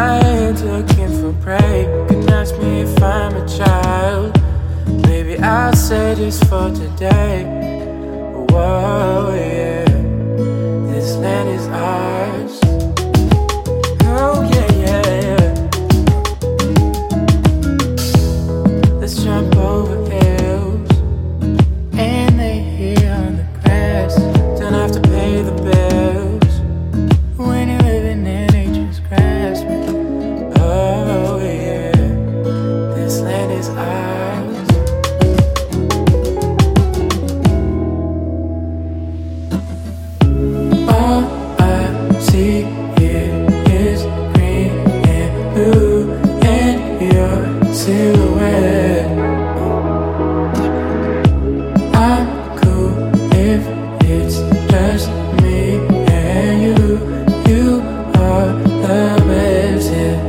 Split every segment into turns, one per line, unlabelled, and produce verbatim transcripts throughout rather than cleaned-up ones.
mind looking for prey. You can ask me if I'm a child. Maybe I'll say this for today. Whoa, yeah. This land is ours. Oh, yeah, yeah, yeah. Let's jump over hills and lay here on the grass. Don't have to pay the bills when you're living in nature's grasp. Oh, yeah. This land is ours. All I see here is green and blue and your silhouette. I'm cool if it's just me and you. You are the best, yeah.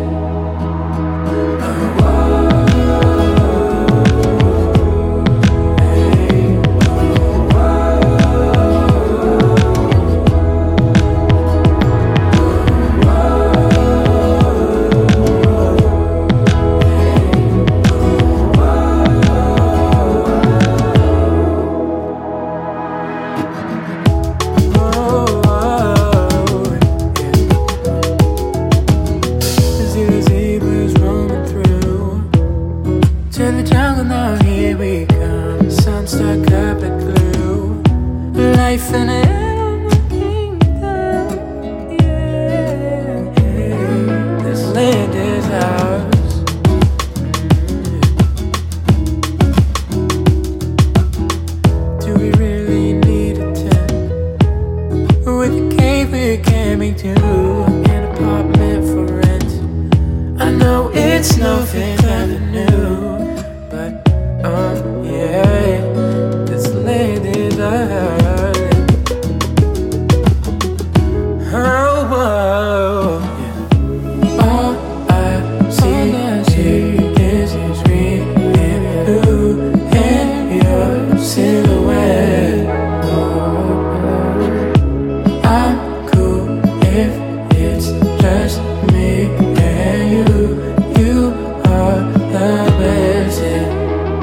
To the jungle now, here we come. Sun stuck up like glue. Life in an animal kingdom, yeah. This land is ours. Do we really need a tent? With a cave we can make do. An apartment for rent. I know it's no Fifth Avenue, but, um, yeah, this land is ours. Oh, whoa, yeah. All I see is green and blue and your silhouette. Oh, I'm cool if it's just me and you. You are the best, yeah.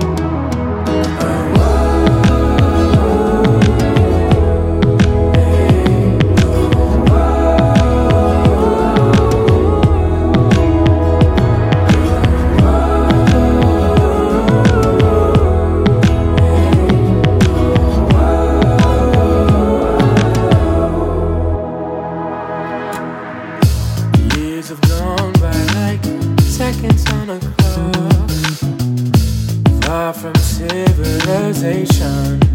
Years have gone by like seconds on a clock. Far from civilization,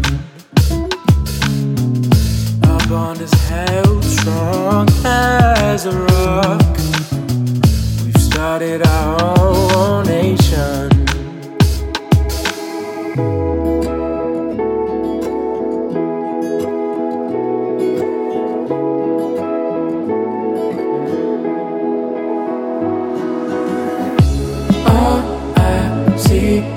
our bond is held strong as a rock. We've started our own nation. All I see